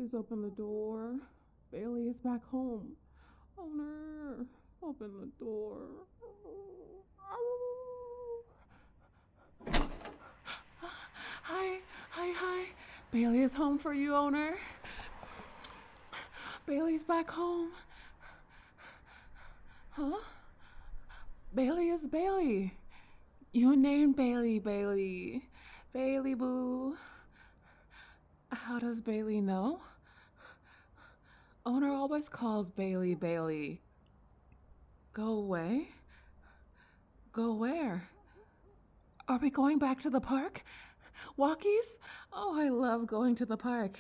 Please open the door. Bailey is back home. Owner, open the door. Hi, hi. Bailey is home for you, owner. Bailey's back home. Huh? Bailey is Bailey. You named Bailey, Bailey. Bailey Boo. How does Bailey know? Owner always calls Bailey Bailey. Go away? Go where? Are we going back to the park? Walkies? Oh, I love going to the park.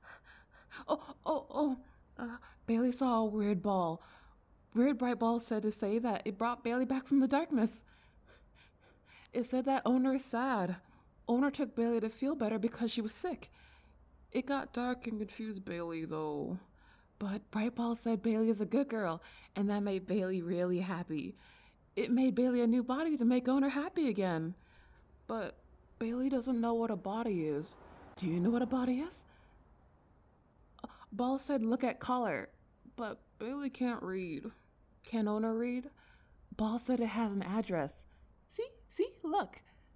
Bailey saw a weird ball. Weird Bright Ball said to say that it brought Bailey back from the darkness. It said that Owner is sad. Owner took Bailey to feel better because she was sick. It got dark and confused Bailey, though. But Bright Ball said Bailey is a good girl, and that made Bailey really happy. It made Bailey a new body to make Owner happy again. But Bailey doesn't know what a body is. Do you know what a body is? Ball said look at color, but Bailey can't read. Can Owner read? Ball said it has an address. See, look.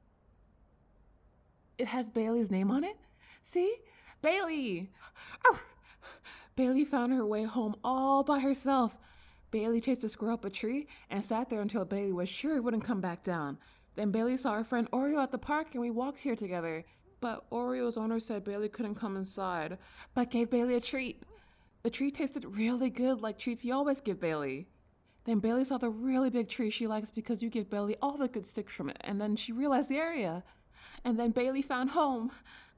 It has Bailey's name on it. See? Bailey! Arr! Bailey found her way home all by herself. Bailey chased a squirrel up a tree and sat there until Bailey was sure it wouldn't come back down. Then Bailey saw her friend Oreo at the park and we walked here together. But Oreo's owner said Bailey couldn't come inside, but gave Bailey a treat. The treat tasted really good, like treats you always give Bailey. Then Bailey saw the really big tree she likes because you give Bailey all the good sticks from it, and then she realized the area. And then Bailey found home.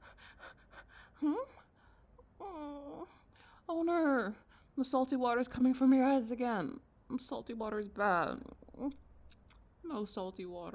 Oh, owner, the salty water's coming from your eyes again. Salty water's bad. No salty water.